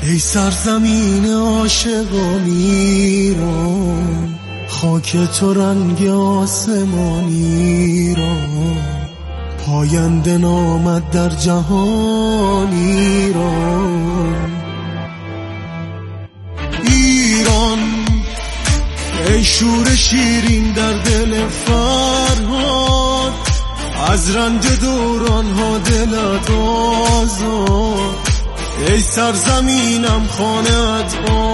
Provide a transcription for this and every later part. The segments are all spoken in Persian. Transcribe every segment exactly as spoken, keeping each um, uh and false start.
ای سرزمین عاشقان ایران، خاک تو رنگ آسمانی را، پاینده نامد در جهان ایران. ایران ای شور شیرین در دل فرهاد، از رنج دوران ها دلت آزاد. ای سرزمینم خانه‌ات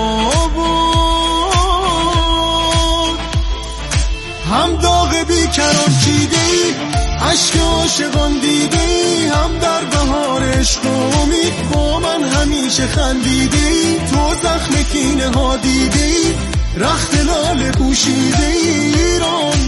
آباد، هم داغ بیکران چیده ای، عشق عاشقان دیده ای، هم در بهار عشق و امید با من همیشه خندیده ای. تو زخم کینه ها دیده ای، رخت لاله پوشیده ای. ایران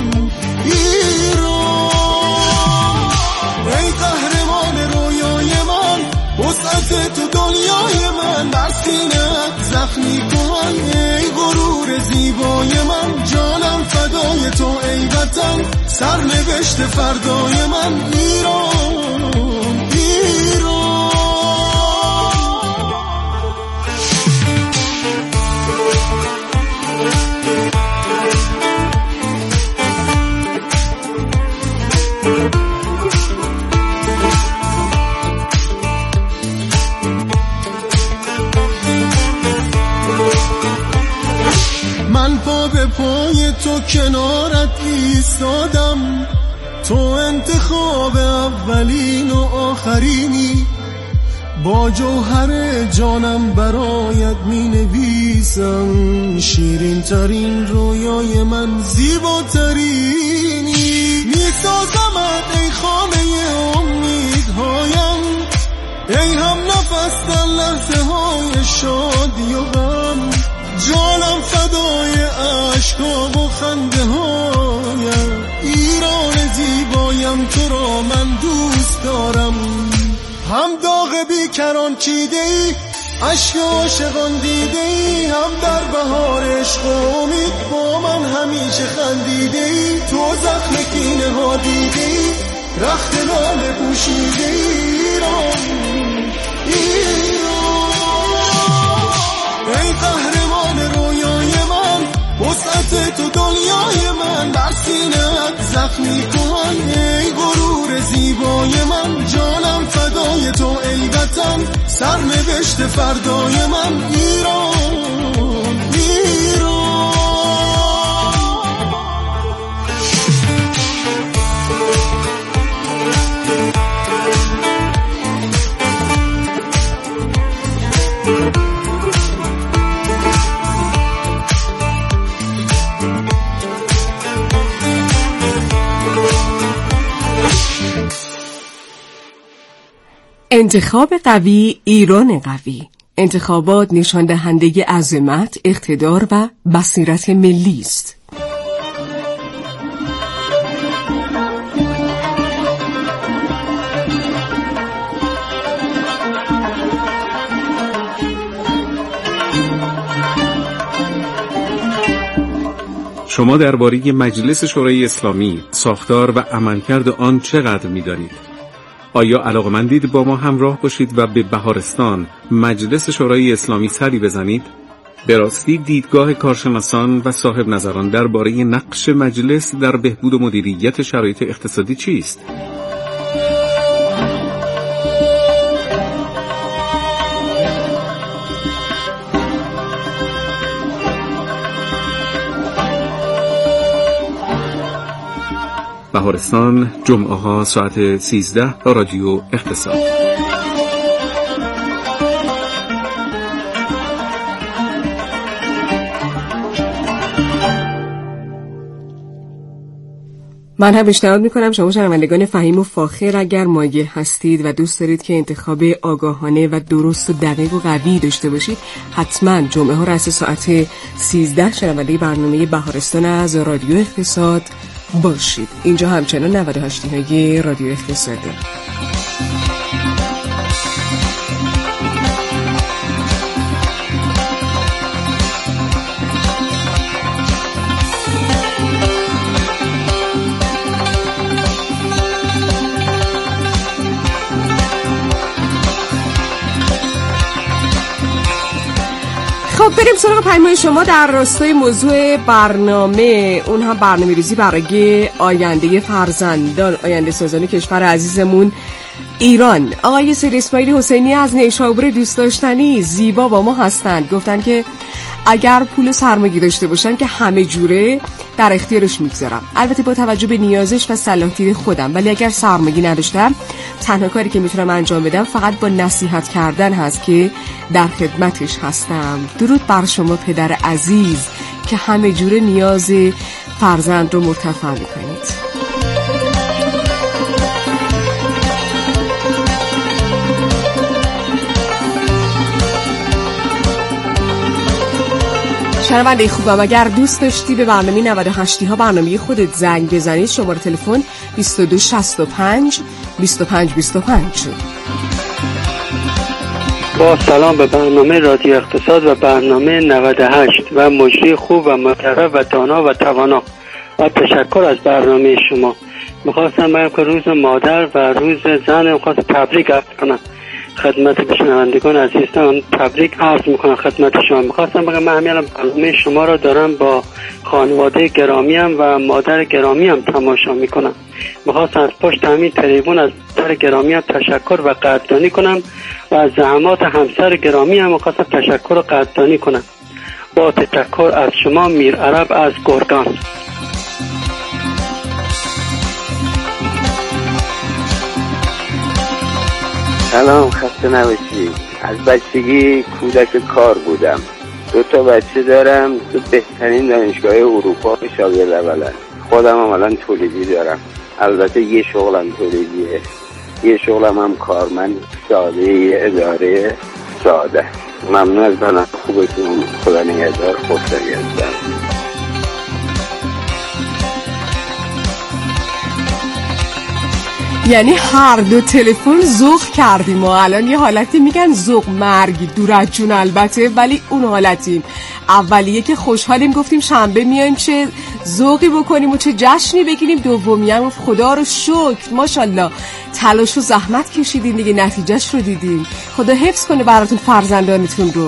ایران ای قهرمان رویای من، وسعت تو دنیای من، بر سینه‌ات زخمی کن ای غرور زیبای من. جانم فدای تو ای وطن، سرنوشت فردای من. ایران ایران من پا به پای تو کنارت ایستادم، تو انتخاب اولین و آخرینی. با جوهر جانم برایت می نویسم، شیرین ترین رویای من زیباترینی. می سازمت ای خانه امیدهایم، ای هم نفس در لحظه های شادی و غم. جانم فدای عشقا و خنده هایم. ایران زیبایم تو را من دوست دارم، هم داغ بیکران چیده ای، عشق عاشقان دیده ای، هم در بهار عشق و امید با من همیشه خندیده ای. تو زخم کینه ها دیده ای، رخت لاله پوشیده ای. ایران ایران ای قهرمان رویای من، وسعت تو دنیای من، بر سینه‌ات زخمی کن ای غرور زیبای من. جانم فدای تو ای وطن، سرنوشت فردای من. ایران ایران انتخاب قوی، ایران قوی. انتخابات نشان دهنده عظمت، اقتدار و بصیرت ملی است. شما درباره مجلس شورای اسلامی، ساختار و عملکرد آن چقدر می‌دانید؟ آیا علاقه‌مندید با ما همراه باشید و به بهارستان، مجلس شورای اسلامی سری بزنید؟ به راستی دیدگاه کارشناسان و صاحب نظران درباره نقش مجلس در بهبود و مدیریت شرایط اقتصادی چیست؟ بهارستان، جمعه ها ساعت سیزده، رادیو اقتصاد. من هم پیشنهاد میکنم شما شنوندگان فهیم و فاخر، اگر مایل هستید و دوست دارید که انتخاب آگاهانه و درست و دقیق و قوی داشته باشید، حتما جمعه ها رأس ساعت سیزده شنونده برنامه بهارستان از رادیو اقتصاد باشید. اینجا همچنان نود و هشت های رادیو اقتصاده. خب بریم سراغ پیام شما در راستای موضوع برنامه، اون هم برنامه ریزی برای آینده فرزندان، آینده سازان کشور عزیزمون ایران. آقای سید اسماعیل حسینی از نیشابور دوست داشتنی زیبا با ما هستند. گفتن که اگر پول سرمایه‌گذاری داشته باشن که همه جوره در اختیارش میگذارم، البته با توجه به نیازش و صلاحیت خودم، ولی اگر سرمایه‌گذاری نداشتم تنها کاری که میتونم انجام بدم فقط با نصیحت کردن هست که در خدمتش هستم. درود بر شما پدر عزیز که همه جوره نیاز فرزند رو مرتفع میکنید. شنونده خوبم، اگر دوست داشتی به برنامه نود و هشت ها برنامه خودت زنگ بزنید، شماره تلفن بیست و دو شصت و پنج بیست و پنج بیست و پنج. با سلام به برنامه رادیو اقتصاد و برنامه نود و هشت و مجری خوب و محترم و دانا و توانا و تشکر از برنامه شما. میخواستم بگم که روز مادر و روز زن میخواست تبریک عرض کنم خدمت بشنوندگان عزیزان. تبریک عرض میکنم خدمت شما. میخواستم بگم من همین برنامه شما را دارم با خانواده گرامیم و مادر گرامیم تماشا میکنم. میخواستم از پشت همین تریبون از مادر گرامیم تشکر و قدردانی کنم و از زحمات همسر گرامیم میخواستم تشکر و قدردانی کنم. با تشکر از شما، میر عرب از گرگان. سلام، خسته نباشی. از بچگی کودک کار بودم. دو تا بچه دارم تو بهترین دانشگاه اروپا شاگرد اولن. خودم هم الان تولیدی دارم. البته یه شغلم تولیدیه، یه شغلم هم کارمند ساده یه اداره ساده. ممنون از برنامه خوبتون. خدا نگهدار. خوشحال هستم. یعنی هر دو تلفن ذوق کردیم و الان یه حالتی میگن ذوق مرگ دور از جون البته، ولی اون حالتیم. اولیه که خوشحالیم گفتیم شنبه میایم چه ذوقی بکنیم و چه جشنی بگیریم، دومی هم خدا رو شکر ماشاءالله تلاش و زحمت کشیدین دیگه، نتیجهش رو دیدین. خدا حفظ کنه براتون فرزندانتون رو.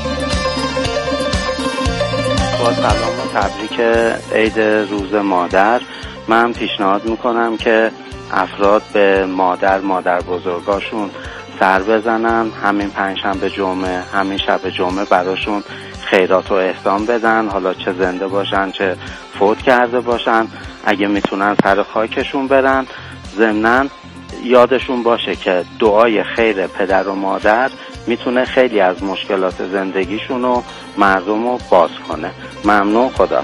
با سلام و تبریک عید روز مادر. من پیشنهاد میکنم که افراد به مادر مادر بزرگاشون سر بزنن، همین پنجشنبه جمعه، همین شب جمعه براشون خیرات و احسان بدن، حالا چه زنده باشن چه فوت کرده باشن، اگه میتونن سر خاکشون برن. ضمناً یادشون باشه که دعای خیر پدر و مادر میتونه خیلی از مشکلات زندگیشون و مردم رو باز کنه. ممنون. خدا.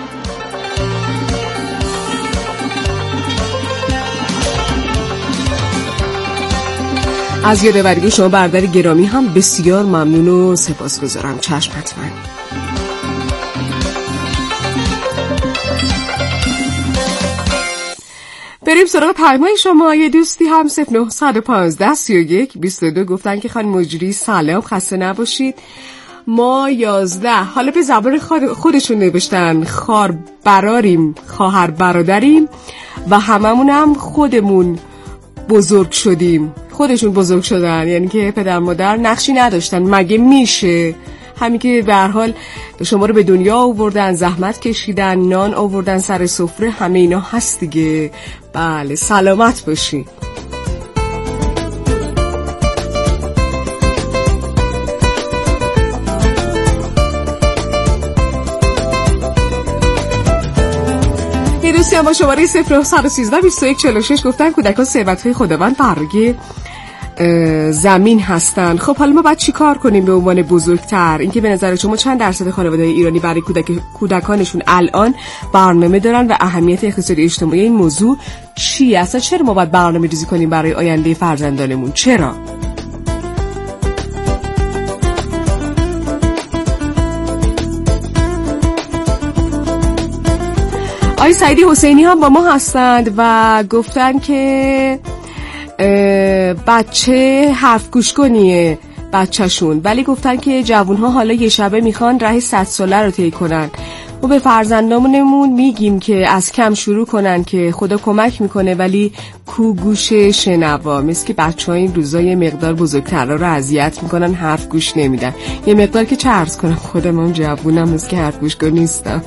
از یادآوری شما برادر گرامی هم بسیار ممنون و سپاسگزارم. چشم حتما. بریم سراغ پیام‌های شما. یه دوستی هم صفر نه یک پنج سی و یک بیست و دو گفتن که خانم مجری سلام، خسته نباشید. ما یازده، حالا به زبان خودشون نوشتن، خار براریم، خواهر برادریم و هممون هم خودمون بزرگ شدیم. خودشون بزرگ شدن، یعنی که پدر مادر نقشی نداشتن. مگه میشه؟ همین که به هر حال شما رو به دنیا آوردن، زحمت کشیدن، نان آوردن سر سفره، همه اینا هست دیگه. بله، سلامت باشی. یه دوستی هم با شماره صفر نه یک سه بیست و یک چهل و شش گفتن کودکان ثروت‌های خداوند برای زمین هستن. خب حالا ما باید چی کار کنیم به عنوان بزرگتر؟ اینکه به نظر شما چند درصد خانواده‌های ایرانی برای کودک کودکانشون الان برنامه دارن و اهمیت اقتصادی اجتماعی این موضوع چیه؟ اصلا چرا ما باید برنامه ریزی کنیم برای آینده فرزندانمون؟ چرا؟ آقای سعیدی حسینی هم با ما هستند و گفتن که بچه حرف گوش کنیه بچهشون، ولی گفتن که جوانها حالا یه شبه میخوان راه صد ساله رو طی کنن. و به فرزندامونمون میگیم که از کم شروع کنن که خدا کمک میکنه، ولی کو گوش شنوا. مثل که بچه ها این روزا یه مقدار بزرگترها رو اذیت میکنن، حرف گوش نمیدن. یه مقدار که چه عرض کنم، خودم هم جوونم، مثل که حرف گوش کن نیستم.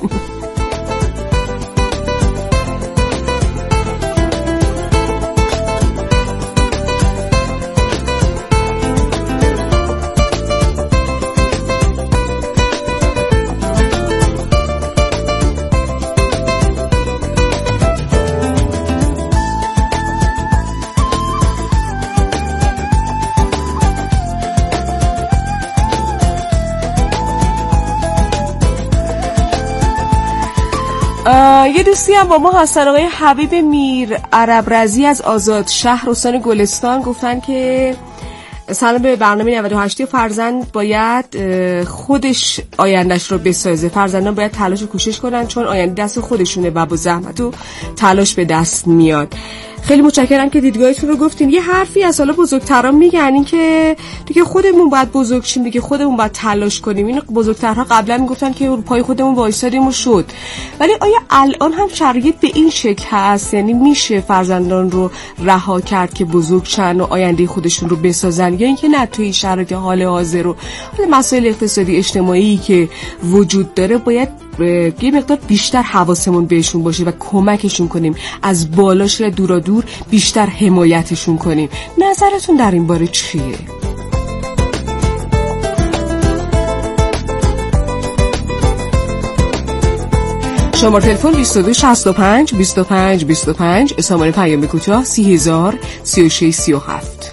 یه دوستی هم با ما هستن، آقای حبیب میر عرب رضی از آزاد شهر استان گلستان. گفتن که سلام به برنامه نود و هشت. فرزند باید خودش آیندهش رو بسازه، فرزندان باید تلاش و کوشش کنن چون آینده دست خودشونه و با زحمت و تلاش به دست میاد. خیلی متشکرم که دیدگاهتون رو گفتین. یه حرفی از حالا بزرگتران میگن این که دیگه خودمون باید بزرگ شیم، دیگه خودمون باید تلاش کنیم. این بزرگترها قبلا میگفتن که پای خودمون وایسادیم و شد. ولی آیا الان هم شرایط به این شکل هست؟ یعنی میشه فرزندان رو رها کرد که بزرگ شن و آینده خودشون رو بسازن، یا اینکه نه توی شرایط حال حاضر و مسائل اقتصادی اجتماعی که وجود داره باید یه مقدار بیشتر حواسمون بهشون باشه و کمکشون کنیم، از بالاش دورا دور بیشتر حمایتشون کنیم؟ نظرتون در این باره چیه؟ شماره تلفن بیست و دو شصت و پنج بیست و پنج بیست و پنج، شماره پیام کوتاه سی هزار سی و شش سی و هفت.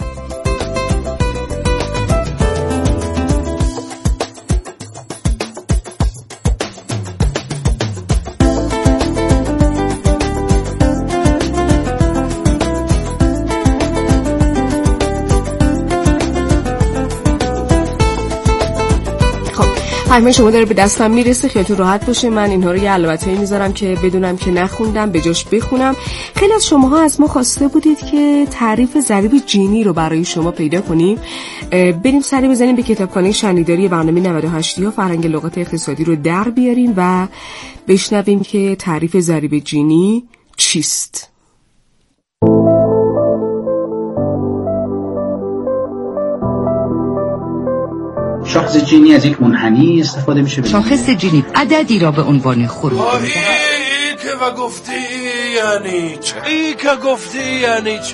پیام شما داره به دستم میرسه، خیالتون راحت باشه. من اینها رو یه علامتایی میذارم که بدونم که نخوندم به جاش بخونم. خیلی از شماها از ما خواسته بودید که تعریف ضریب جینی رو برای شما پیدا کنیم. بریم سری بزنیم به کتابخانه شنیداری برنامه نود و هشت یا فرهنگ لغات اقتصادی رو در بیاریم و بشنویم که تعریف ضریب جینی چیست. شاخص جینی از یک منحنی استفاده میشه. شاخص جینی عددی را به عنوان خروج ای که و گفتی یعنی چه؟ ای که گفتی یعنی چه؟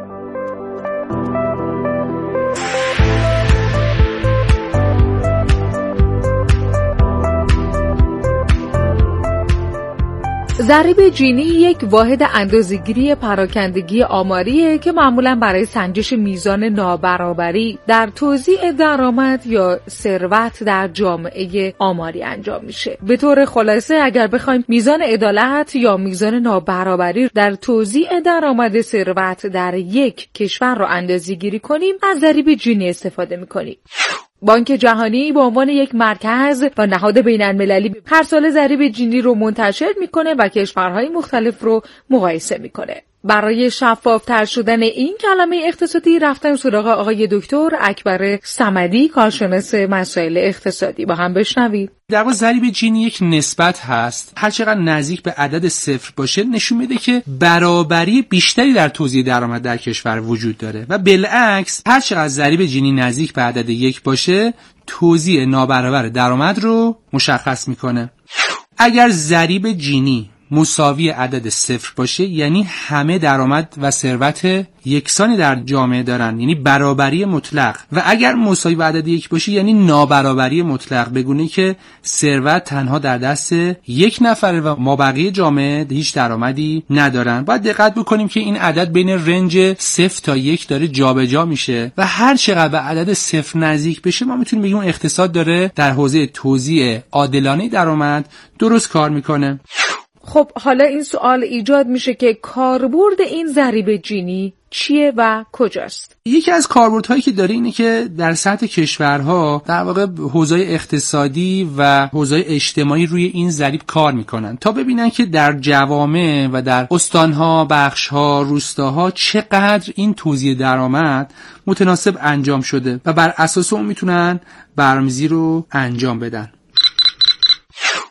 ضریب جینی یک واحد اندازه‌گیری پراکندگی آماریه که معمولاً برای سنجش میزان نابرابری در توزیع درآمد یا ثروت در جامعه آماری انجام میشه. به طور خلاصه اگر بخوایم میزان عدالت یا میزان نابرابری در توزیع درآمد ثروت در یک کشور رو اندازه‌گیری کنیم، از ضریب جینی استفاده میکنیم. بانک جهانی به عنوان یک مرکز و نهاد بین‌المللی هر سال ضریب جینی رو منتشر میکنه و کشورهای مختلف رو مقایسه میکنه. برای شفاف‌تر شدن این کلمه اقتصادی رفتم سراغ آقای دکتر اکبر صمدی، کارشناس مسائل اقتصادی. با هم بشنوید. در واقع ضریب جینی یک نسبت هست. هر چقدر نزدیک به عدد صفر باشه نشون میده که برابری بیشتری در توزیع درآمد در کشور وجود داره و بالعکس هر چقدر ضریب جینی نزدیک به عدد یک باشه توزیع نابرابر درآمد رو مشخص میکنه. اگر ضریب جینی مساوی عدد صفر باشه یعنی همه درآمد و ثروت یکسانی در جامعه دارن، یعنی برابری مطلق. و اگر مساوی به عدد یک باشه یعنی نابرابری مطلق، بگونه که ثروت تنها در دست یک نفره و مابقی جامعه هیچ درآمدی ندارن. باید دقت بکنیم که این عدد بین رنج صفر تا یک داره جابجا میشه و هر چقدر به عدد صفر نزدیک بشه ما میتونیم بگیم اقتصاد داره در حوزه توزیع عادلانه درآمد درست کار میکنه. خب حالا این سوال ایجاد میشه که کاربرد این ضریب جینی چیه و کجاست؟ یکی از کاربردهایی که داره اینه که در سطح کشورها در واقع حوزه اقتصادی و حوزه اجتماعی روی این ضریب کار میکنن تا ببینن که در جوامع و در استانها، بخشها، روستاها چقدر این توزیع درآمد متناسب انجام شده و بر اساس اون میتونن برنامه‌ریزی رو انجام بدن.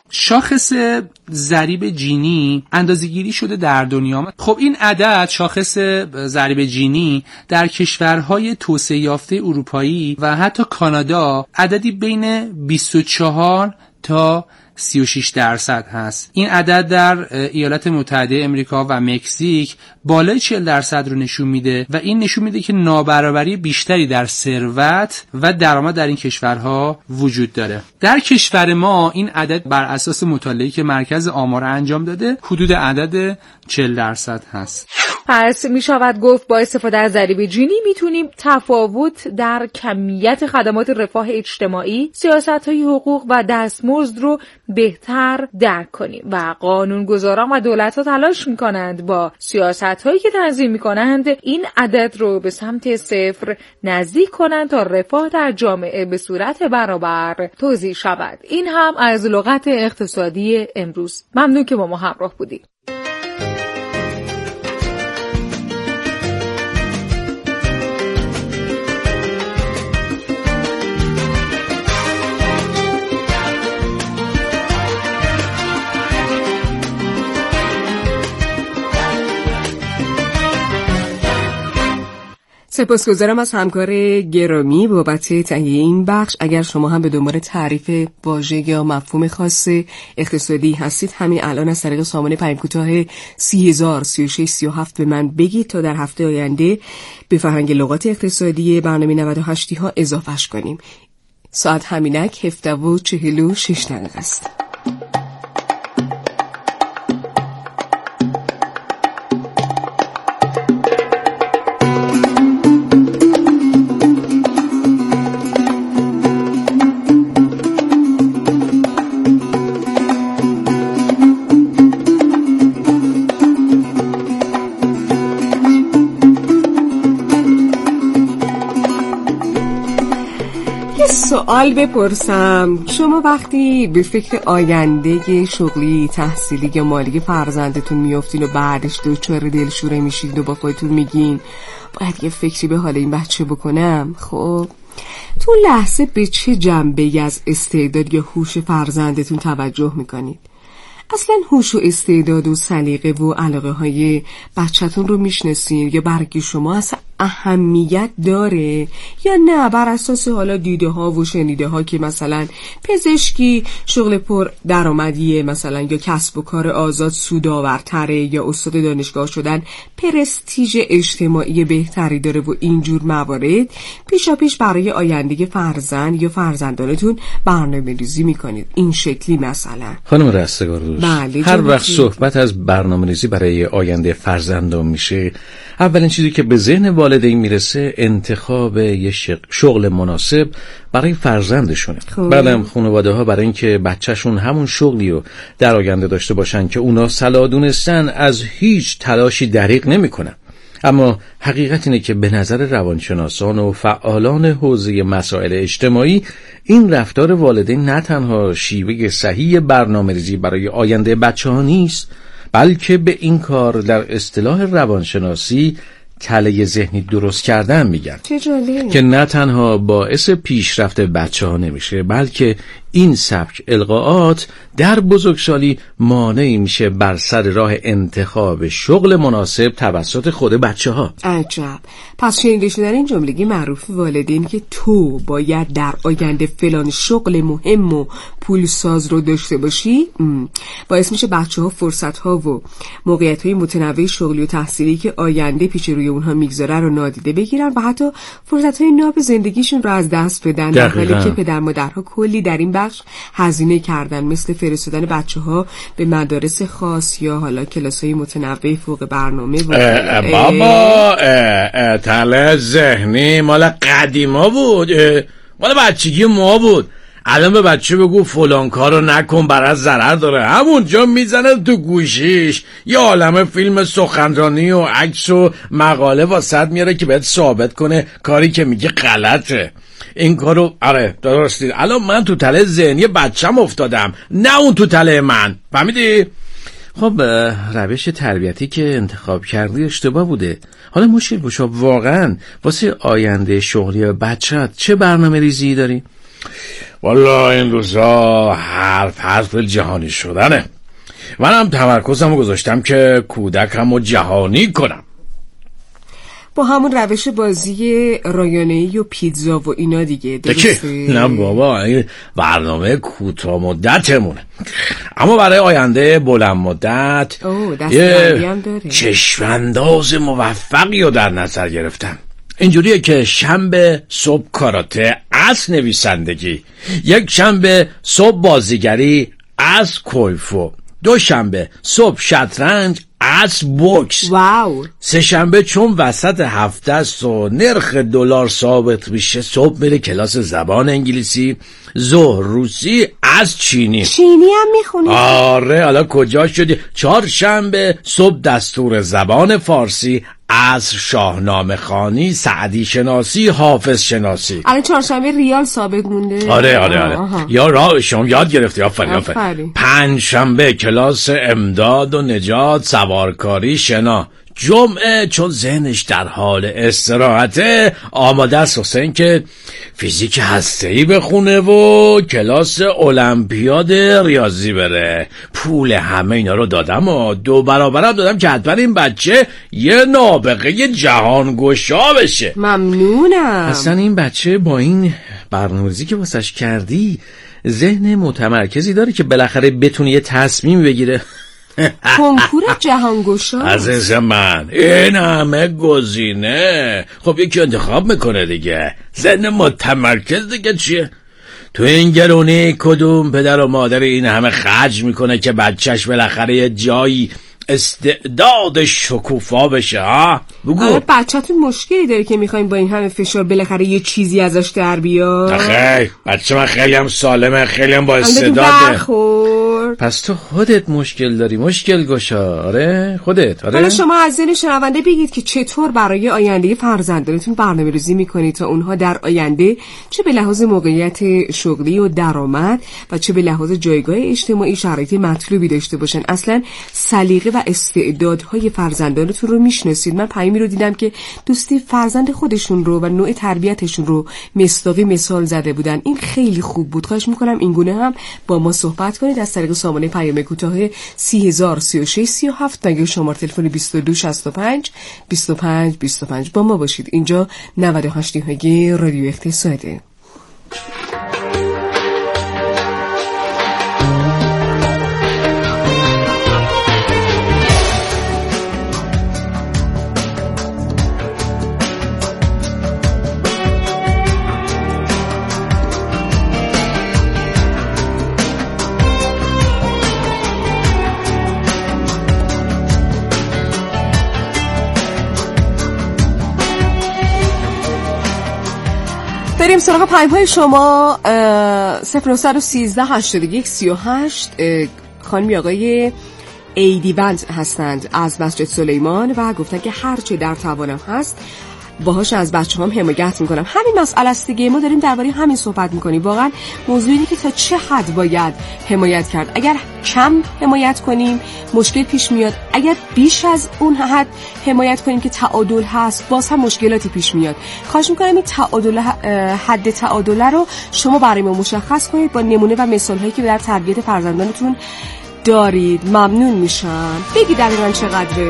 شاخص ضریب جینی اندازه‌گیری شده در دنیا. خب این عدد، شاخص ضریب جینی، در کشورهای توسعه یافته اروپایی و حتی کانادا عددی بین بیست و چهار تا سی و شش درصد هست. این عدد در ایالات متحده امریکا و مکزیک بالای چهل درصد رو نشون میده و این نشون میده که نابرابری بیشتری در ثروت و درآمد در این کشورها وجود داره. در کشور ما این عدد بر اساس مطالعه‌ای که مرکز آمار انجام داده حدود عدد چهل درصد هست. پس می شود گفت با استفاده از ضریب جینی میتونیم تفاوت در کمیت خدمات رفاه اجتماعی، سیاست‌های حقوق و دستمزد رو بهتر درک کنیم و قانونگذاران و دولت‌ها تلاش می‌کنند با سیاست‌هایی که تنظیم می‌کنند این عدد رو به سمت صفر نزدیک کنند تا رفاه در جامعه به صورت برابر توزیع شود. این هم از لغت اقتصادی امروز. ممنون که با ما همراه بودید. سپاسگزارم از همکار گرامی بابت تهیه این بخش. اگر شما هم به دنبال تعریف واژه یا مفهوم خاص اقتصادی هستید، همین الان از طریق سامان پیام کوتاه سی هزار سی و شش سی و هفت به من بگید تا در هفته آینده به فرهنگ لغات اقتصادی برنامه نود و هشت ها اضافهش کنیم. ساعت همینک هفده و چهل و شش دقیقه است. سوال بپرسم، شما وقتی به فکر آینده شغلی، تحصیلی یا مالی فرزندتون میافتین و بعدش دچار دلشوره میشید و با خودتون میگین باید یه فکری به حال این بچه بکنم، خب تو لحظه به چه جنبه‌ای از استعداد یا هوش فرزندتون توجه میکنید؟ اصلا هوش و استعداد و سلیقه و علاقه های بچه‌تون رو میشناسین یا برای شما اصلا اهمیت داره یا نه بر اساس حالا دیده ها و شنیده ها که مثلا پزشکی شغل پر درآمدیه مثلا یا کسب و کار آزاد سودآورتره یا استاد دانشگاه شدن پرستیژ اجتماعی بهتری داره و اینجور موارد پیشا پیش برای آینده فرزند یا فرزندانتون برنامه‌ریزی میکنید. این شکلی مثلا خانم رستگار دوست، بله هر وقت صحبت از برنامه‌ریزی برای آینده فرزندان میشه، اولین چیزی که به ذهن والدین میرسه انتخاب یه شغل مناسب برای فرزندشونه. بعدم خانواده ها برای اینکه بچهشون همون شغلی رو در آینده داشته باشن که اونا صلاح دونستن از هیچ تلاشی دریغ نمیکنن. اما حقیقت اینه که به نظر روانشناسان و فعالان حوزه مسائل اجتماعی این رفتار والدین نه تنها شیوه صحیح برنامه‌ریزی برای آینده بچه‌ها نیست، بلکه به این کار در اصطلاح روانشناسی تله ذهنی درست کردن میگن که نه تنها باعث پیشرفت بچه‌ها نمیشه، بلکه این سبک القاءات در بزرگسالی مانعی میشه بر سر راه انتخاب شغل مناسب توسط خود بچه‌ها. عجب. پس شنیده شدن این جملگی معروف والدین که تو باید در آینده فلان شغل مهم و پولساز رو داشته باشی باعث میشه بچه‌ها فرصت‌ها و موقعیت‌های متنوع شغلی و تحصیلی که آینده پیش روی اونها میگذاره رو نادیده بگیرن و حتی فرصت‌های ناب زندگیشون رو از دست بدن، در حالی که پدر مادرها کلی در این بخش هزینه کردن، مثل فرستادن بچه‌ها به مدارس خاص یا حالا کلاس‌های متنوع فوق برنامه و اه اه بابا تله ذهنی مال قدیما بود، مال بچگی ما بود. الان به بچه بگو فلان کارو نکن برات ضرر داره، همونجا میزنه تو گوشیش یه عالمه فیلم سخنرانی و عکس و مقاله واسط میاره که بهت ثابت کنه کاری که میگه غلطه. این کارو آره درستی. الان من تو تله ذهنی بچم افتادم، نه اون تو تله من، فهمیدی؟ خب روش تربیتی که انتخاب کردی اشتباه بوده. حالا مشکل گشا واقعا واسه آینده شغلی بچت چه برنامه ریزی داری؟ والا این روزا حرف حرف جهانی شدنه. منم تمرکزمو گذاشتم که کودکمو جهانی کنم. با همون روش بازی رایانه‌ای و پیتزا و اینا دیگه، درسته؟ نه بابا، این برنامه کوتاه مدتمونه، اما برای آینده بلند مدت یه چشم‌انداز موفقی رو در نظر گرفتم. اینجوریه که شنبه صبح کاراته، عصر نویسندگی، یک شنبه صبح بازیگری، عصر کویفو، دو شنبه صبح شطرنج، عصر بوکس. واو. سه شنبه چون وسط هفته است و نرخ دلار ثابت میشه، صبح میره کلاس زبان انگلیسی، ظهر روسی، عصر چینی. چینی هم میخونی؟ آره، حالا کجا شدی؟ چهار شنبه صبح دستور زبان فارسی، عصر شاهنامه خوانی، سعدی شناسی، حافظ شناسی. الان چهارشنبه ریال ثابت مونده. آره آره آره آه. یا راه شما یاد گرفتی. آفرین آفرین. پنج شنبه کلاس امداد و نجات، سوارکاری، شنا. جمعه چون ذهنش در حال استراحته، آماده است حسین که فیزیک هسته‌ای بخونه و کلاس المپیاد ریاضی بره. پول همه اینا رو دادم و دو برابرم دادم که حتما این بچه یه نابغه جهانگشا بشه. ممنونم. اصلا این بچه با این برنامه‌ریزی که واسش کردی ذهن متمرکزی داره که بالاخره بتونه یه تصمیم بگیره. کنکور جهانگشا عزیز من، این همه گزینه، خب یکی انتخاب میکنه دیگه. ذهن متمرکز دیگه چیه؟ تو این گرونی کدوم پدر و مادر این همه خرج میکنه که بچهش بالاخره یه جایی استعداد شکوفا بشه؟ ها بگو. آره، بچه‌تون مشکلی داره که میخوایم با این همه فشار بالاخره یه چیزی ازش در بیاد؟ خیلی بچه من خیلی هم سالمه، خیلی هم با استعداده. پس تو خودت مشکل داری، مشکل گشا. آره خودت. آره. حالا شما از ذهن شنونده بگید که چطور برای آینده فرزندانتون برنامه‌ریزی میکنید تا اونها در آینده چه به لحاظ موقعیت شغلی و درآمد و چه به لحاظ جایگاه اجتماعی شرایط مطلوبی داشته باشن. اصلا سلیقه و استعدادهای فرزندانتون رو میشناسید. من پیامی رو دیدم که دوستی فرزند خودشون رو و نوع تربیتشون رو مصداقی مثال زده بودن. این خیلی خوب بود. خواهش میکنم این گونه هم با ما صحبت کنید از طریق سامانه پیام کوتاه سی هزار سی و شش سی و هفت نگه شماره تلفن بیست و دو شصت و پنج بیست و پنج بیست و پنج با ما باشید. اینجا نود و هشت های رادیو اقتصاده. بریم سراغ پیام های شما. صفر نه یک سه هشتاد و یک سی و هشت خانمی آقای ایدیوند هستند از مسجد سلیمان و گفتن که هرچه در توانم هست باهاش از بچه هم حمایت میکنم. همین مسئله است دیگه، ما داریم درباره همین صحبت میکنیم. واقعا موضوعی که تا چه حد باید حمایت کرد. اگر کم حمایت کنیم مشکل پیش میاد، اگر بیش از اون حد حمایت کنیم که تعادل هست باز هم مشکلاتی پیش میاد. خواهش میکنم این تعادل، حد تعادل رو شما برای ما مشخص کنید با نمونه و مثال هایی که در تربیت فرزندانتون دارید. ممنون میشم. بگی دقیقاً چقدره.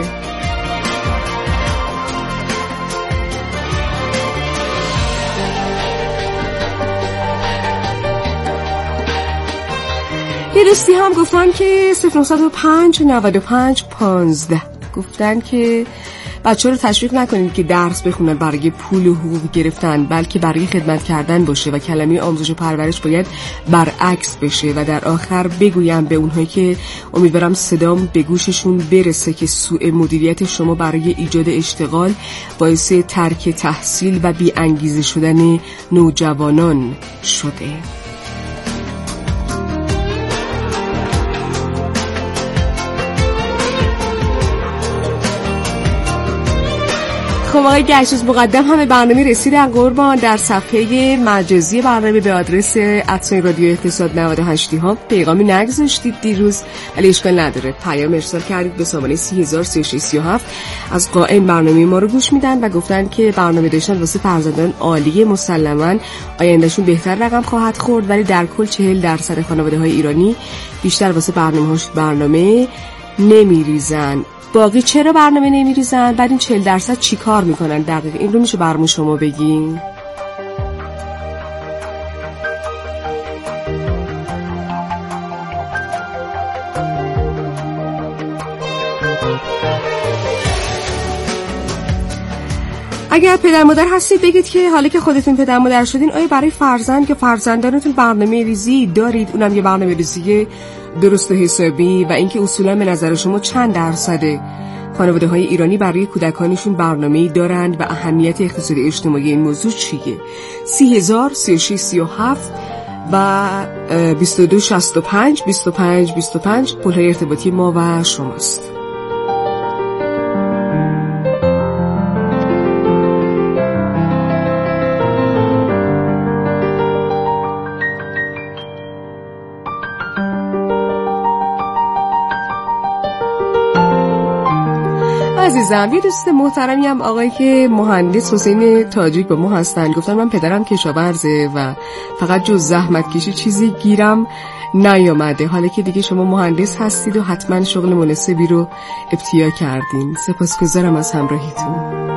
یه دوستی هم گفتن که صفر نه صفر پنج نود و پنج پانزده گفتن که بچه رو تشویق نکنید که درس بخونن برای پول و حقوق گرفتن، بلکه برای خدمت کردن باشه و کلمه آموزش و پرورش باید برعکس بشه. و در آخر بگویم به اونهایی که امیدوارم صدام به گوششون برسه که سوء مدیریت شما برای ایجاد اشتغال باعث ترک تحصیل و بی انگیزه شدن نوجوانان شده. خب آقای گشت مقدم همه برنامه رسیدن قربان. در صفحه مجازی برنامه به آدرس ات رادیو اقتصاد نود و هشت ها پیغامی نگذاشتید دیروز، ولی اشکال نداره، پیام ارسال کردید به سامانه سی هزار سی و شش سی و هفت. از قائم برنامه ما رو گوش میدن و گفتن که برنامه داشتن واسه فرزندان عالیه، مسلماً آیندهشون بهتر رقم خواهد خورد، ولی در کل چهل درصد خانواده های ایرانی بیشتر واسه برنامه هاش برنامه نمیریزن. باقی چرا برنامه نمیریزن؟ بعد این چهل درصد چی کار میکنن دقیق؟ این رو میشه برمون شما بگین؟ اگر پدر مادر هستید بگید که حالا که خودتون پدر مادر شدین آیا برای فرزند که فرزندانتون برنامه ریزی دارید؟ اونم یه برنامه ریزی درست و حسابی. و اینکه اصولا به نظر شما چند درصد خانواده های ایرانی برای کودکانشون برنامه‌ای دارند و اهمیت اقتصادی اجتماعی این موضوع چیه؟ سی هزار سی و شش سی و هفت و بیست و دو شصت و پنج بیست و پنج بیست و پنج پل‌های ارتباطی ما و شماست. عزیزم یه دوست محترمی هم آقایی که مهندس حسین تاجیک با ما هستن گفتن من پدرم کشاورزه و فقط جز زحمت کشی چیزی گیرم نیامده. حالا که دیگه شما مهندس هستید و حتما شغل مناسبی رو ابتیا کردین. سپاسگزارم از همراهیتون.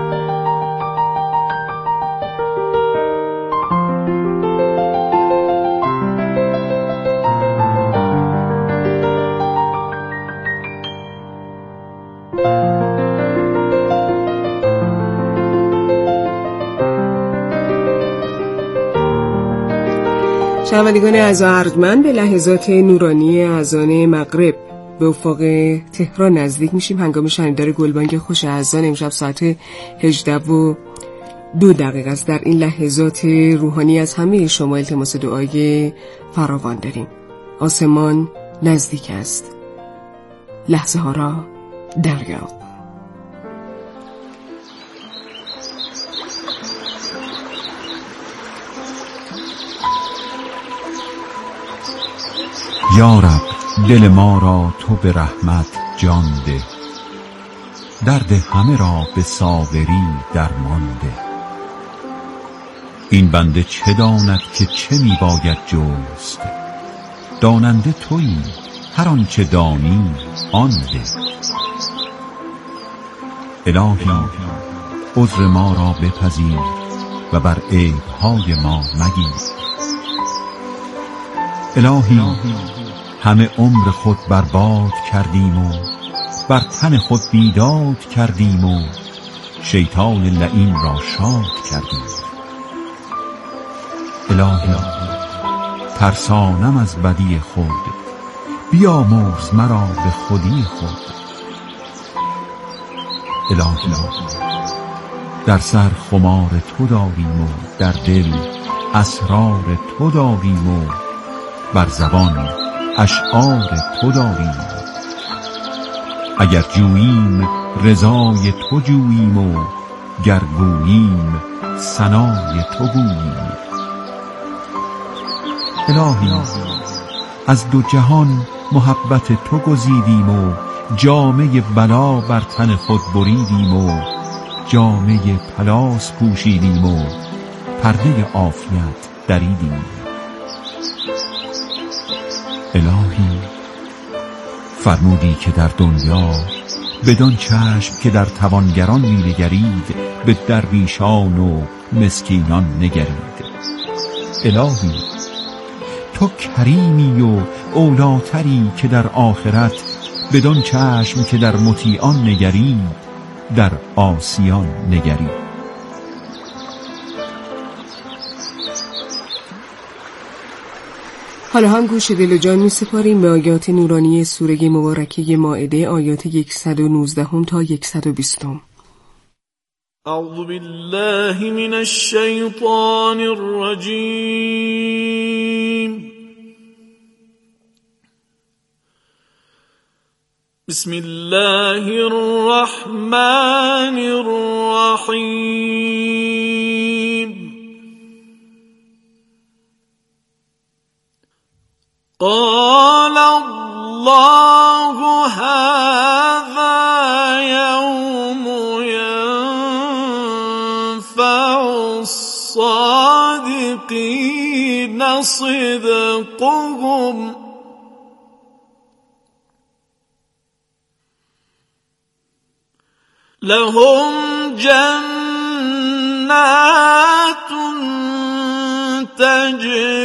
شنوندگان از ارجمند به لحظات نورانی اذان مغرب به افق تهران نزدیک میشیم. هنگام شنیدن گلبانگ خوش اذان امشب ساعت هجده و دو دقیقه است. در این لحظات روحانی از همه شما التماس دعای فراوان داریم. آسمان نزدیک است، لحظه ها را دریاب. یا رب دل ما را تو به رحمت جان ده، درد همه را به صابری درمان ده. این بنده چه داند که چه می باید جست، داننده تویی هر آنچه دانی آن ده. الهی عذر ما را بپذیر و بر عیب‌های ما مگیر. الهی همه عمر خود برباد کردیم و بر تن خود بیداد کردیم و شیطان لعین را شاد کردیم. الهی ترسانم از بدی خود، بیامرز مرا به خودی خود. الهی در سر خمار تو داریم و در دل اسرار تو داریم و بر زبان اشعار تو داریم. اگر جوییم رضای تو جوییم و گر گوییم ثنای تو گوییم. الهی از دو جهان محبت تو گزیدیم و جامه بلا بر تن خود بریدیم و جامه پلاس پوشیدیم و پرده عافیت دریدیم. الهی فرمودی که در دنیا بدان چشم که در توانگران می‌نگرید به درویشان و مسکینان نگرید. الهی تو کریمی و اولاتری که در آخرت بدان چشم که در مطیعان نگرید در عاصیان نگرید. حالا هم گوش دل و جان می سپاریم به آیات نورانی سوره مبارکه مائده، آیات صد و نوزده تا صد و بیست. اعوذ بالله من الشیطان الرجیم. بسم الله الرحمن الرحيم قال الله هذا يوم ينفع الصادقين صدقهم لهم جنات تجري